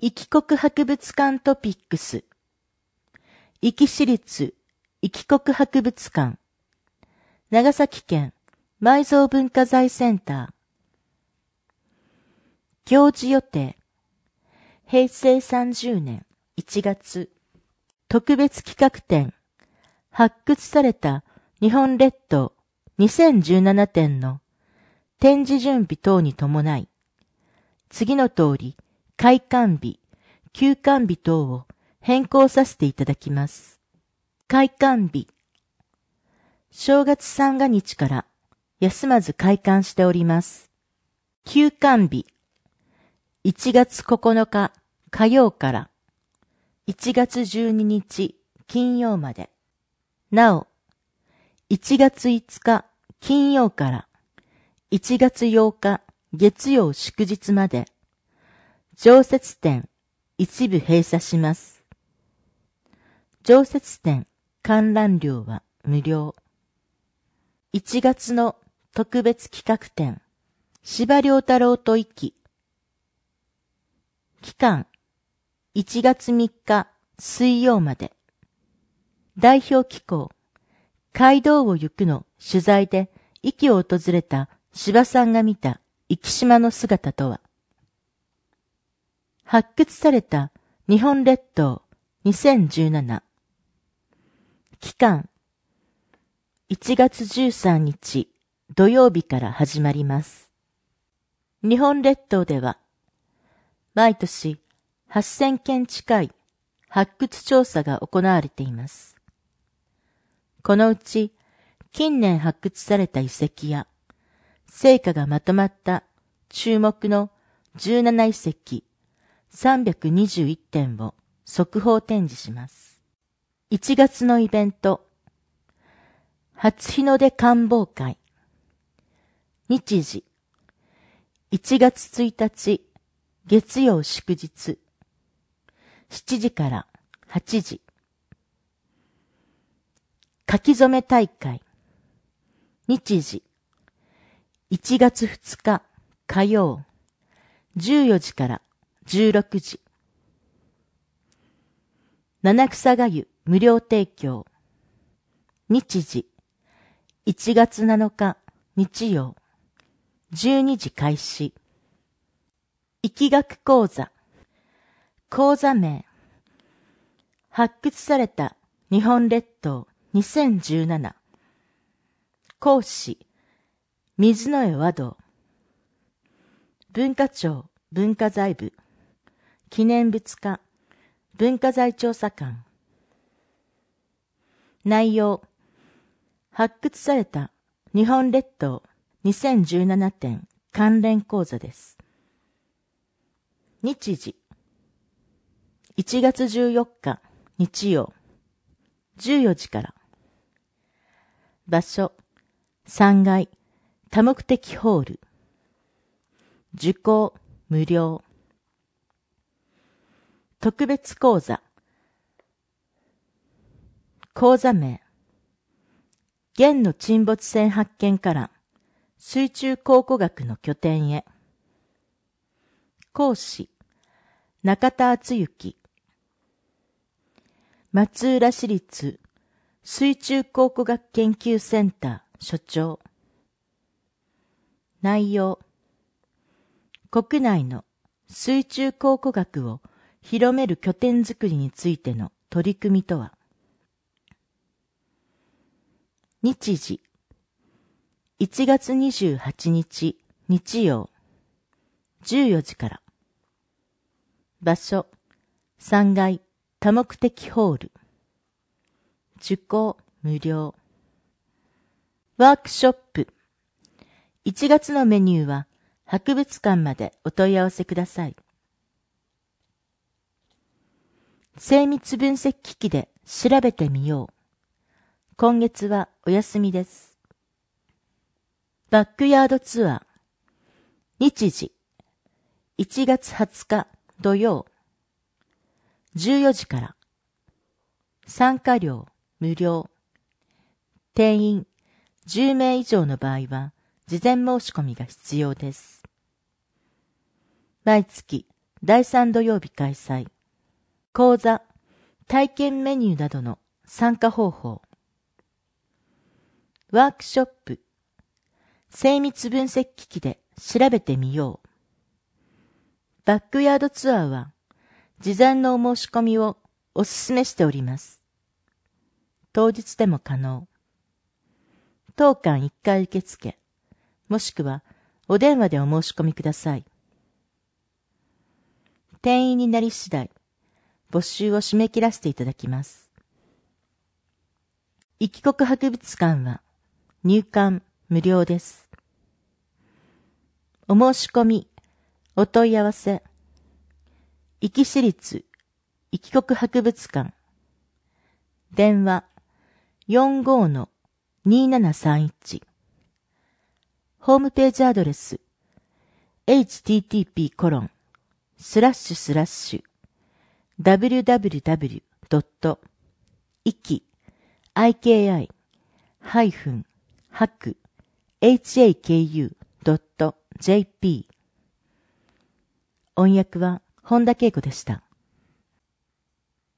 壱岐国博物館トピックス。壱岐市立壱岐国博物館。長崎県埋蔵文化財センター。行事予定。平成30年1月。特別企画展。発掘された日本列島2017展の展示準備等に伴い、次の通り、開館日、休館日等を変更させていただきます。開館日。正月三が日から休まず開館しております。休館日。1月9日火曜から1月12日金曜まで。なお、1月5日金曜から1月8日月曜祝日まで、常設展一部閉鎖します。常設展観覧料は無料。1月の特別企画展、司馬遼太郎と壱岐。期間、1月3日水曜まで。代表機構、街道を行くの取材で壱岐を訪れた司馬さんが見た壱岐島の姿とは。発掘された日本列島2017。期間、1月13日土曜日から始まります。日本列島では、毎年8000件近い発掘調査が行われています。このうち、近年発掘された遺跡や、成果がまとまった注目の17遺跡321点を速報展示します。1月のイベント、初日の出観望会。日時、1月1日月曜祝日、7時から8時。書き初め大会。日時、1月2日火曜、14時から16時。七草がゆ無料提供。日時、1月7日日曜、12時開始。壱岐学講座。講座名。発掘された日本列島2017。講師、水野江和道。文化庁文化財部。記念物課、文化財調査官。内容、発掘された日本列島2017展関連講座です。日時、1月14日日曜、14時から。場所、3階多目的ホール。受講無料。特別講座。講座名。元の沈没船発見から水中考古学の拠点へ。講師。中田敦之。松浦市立水中考古学研究センター所長。内容。国内の水中考古学を広める拠点づくりについての取り組みとは。日時、1月28日日曜、14時から。場所、3階多目的ホール。受講無料。ワークショップ。1月のメニューは博物館までお問い合わせください。精密分析機器で調べてみよう。今月はお休みです。バックヤードツアー。日時、1月20日土曜、14時から。参加料無料。定員10名以上の場合は事前申し込みが必要です。毎月第3土曜日開催。講座、体験メニューなどの参加方法。ワークショップ、精密分析機器で調べてみよう。バックヤードツアーは、事前のお申し込みをお勧めしております。当日でも可能。当館1回受付、もしくはお電話でお申し込みください。定員になり次第、募集を締め切らせていただきます。いきこく博物館は入館無料です。お申し込み、お問い合わせ、壱岐市立いきこく博物館、電話 45-2731、ホームページアドレス http://www.iki-haku.jp。 音訳は本田恵子でした。